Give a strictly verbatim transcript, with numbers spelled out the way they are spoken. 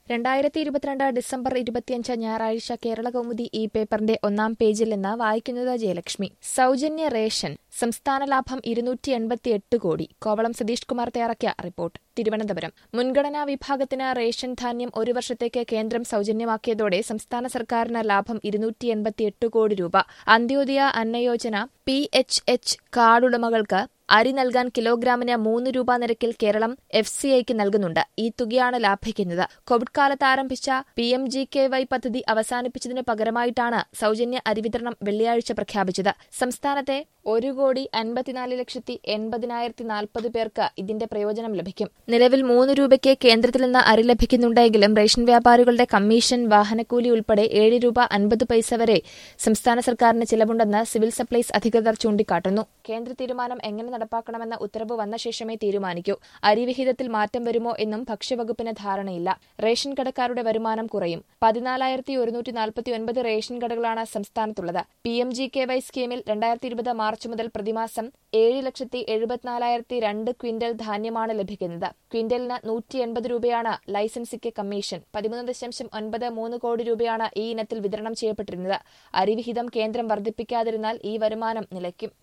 രണ്ടായിരത്തി ഇരുപത്തിരണ്ട് ഡിസംബർ ഇരുപത്തിയഞ്ച് ഞായറാഴ്ച കേരളകൗമുദി ഈ പേപ്പറിന്റെ ഒന്നാം പേജിൽ നിന്ന് വായിക്കുന്നത് ജയലക്ഷ്മി. സൗജന്യ റേഷൻ സംസ്ഥാന ലാഭം ഇരുന്നൂറ്റി എൺപത്തിയെട്ട് കോടി. കോവളം സതീഷ് കുമാർ തയ്യാറാക്കിയ റിപ്പോർട്ട്. തിരുവനന്തപുരം. മുൻഗണനാ വിഭാഗത്തിന് റേഷൻ ധാന്യം ഒരു വർഷത്തേക്ക് കേന്ദ്രം സൗജന്യമാക്കിയതോടെ സംസ്ഥാന സർക്കാരിന് ലാഭം ഇരുന്നൂറ്റി എൺപത്തിയെട്ട് കോടി രൂപ. Antyodaya Annayojana P H H കാർഡുടമകൾക്ക് അരി നൽകാൻ കിലോഗ്രാമിന് മൂന്ന് രൂപ നിരക്കിൽ കേരളം എഫ് സി ഐക്ക് നൽകുന്നുണ്ട്. ഈ തുകയാണ് ലാഭിക്കുന്നത്. കോവിഡ് കാലത്ത് ആരംഭിച്ച P M G K Y പദ്ധതി അവസാനിപ്പിച്ചതിന് പകരമായിട്ടാണ് സൗജന്യ അരി വിതരണം വെള്ളിയാഴ്ച പ്രഖ്യാപിച്ചത്. സംസ്ഥാനത്തെ ഒരു കോടി അൻപത്തിനാല് ലക്ഷത്തി എൺപതിനായിരത്തി നാൽപ്പത് പേർക്ക് ഇതിന്റെ പ്രയോജനം ലഭിക്കും. നിലവിൽ മൂന്ന് രൂപയ്ക്ക് കേന്ദ്രത്തിൽ നിന്ന് അരി ലഭിക്കുന്നുണ്ടെങ്കിലും റേഷൻ വ്യാപാരികളുടെ കമ്മീഷൻ, വാഹനക്കൂലി ഉൾപ്പെടെ ഏഴ് രൂപ അൻപത് പൈസ വരെ സംസ്ഥാന സർക്കാരിന് ചിലവുണ്ടെന്ന് സിവിൽ സപ്ലൈസ് അധികൃതർ ചൂണ്ടിക്കാട്ടുന്നു. കേന്ദ്ര തീരുമാനം എങ്ങനെ നടപ്പാക്കണമെന്ന ഉത്തരവ് വന്ന ശേഷമേ തീരുമാനിക്കൂ. അരിവിഹിതത്തിൽ മാറ്റം വരുമോ എന്നും ഭക്ഷ്യവകുപ്പിന് ധാരണയില്ല. റേഷൻ കടക്കാരുടെ വരുമാനം കുറയും. പതിനാലായിരത്തി ഒരുന്നൂറ്റി നാൽപ്പത്തി ഒൻപത് റേഷൻ കടകളാണ് സംസ്ഥാനത്തുള്ളത്. P M G K Y സ്കീമിൽ രണ്ടായിരത്തി ഇരുപത് മാർച്ച് മുതൽ പ്രതിമാസം ഏഴ് ലക്ഷത്തി എഴുപത്തിനാലായിരത്തി രണ്ട് ക്വിന്റൽ ധാന്യമാണ് ലഭിക്കുന്നത്. ക്വിന്റലിന് നൂറ്റി എൺപത് രൂപയാണ് ലൈസൻസിക്ക് കമ്മീഷൻ. പതിമൂന്ന് ദശാംശം ഒൻപത് മൂന്ന് കോടി രൂപയാണ് ഈ ഇനത്തിൽ വിതരണം ചെയ്യപ്പെട്ടിരുന്നത്. അരിവിഹിതം കേന്ദ്രം വർദ്ധിപ്പിക്കാതിരുന്നാൽ ഈ വരുമാനം നിലയ്ക്കും.